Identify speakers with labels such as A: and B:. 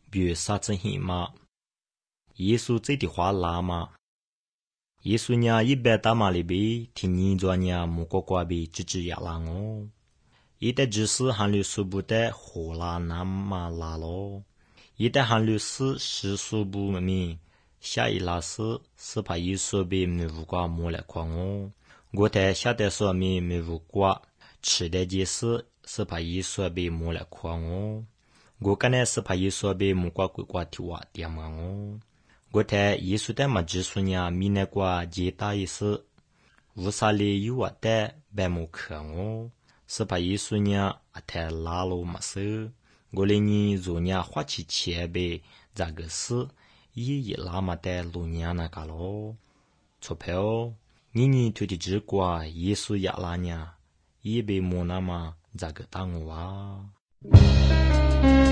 A: 别啥子hin嘛。耶稣这的话拉嘛。耶稣呢一般打嘛里边，听你做呢木瓜瓜边吱吱呀啦哦。一旦只是韩律师部的荷兰那么拉咯。一旦韩律师是说不明，下一拉是怕耶稣被没无瓜莫来狂哦。我在下的说明没无瓜，吃的件事是怕耶稣被莫来狂哦。我刚才是怕耶稣被木瓜鬼瓜提瓦点嘛哦。我在耶稣的嘛只说呢，米那瓜接大意思，乌萨里有啊的白木克哦。是怕耶稣呢啊太拉了嘛是。我连你若呢花起钱呗，这个事也拉嘛的路呢那个咯。错配哦，你推的只瓜耶稣亚拉呢，也被莫那么这个当我啊。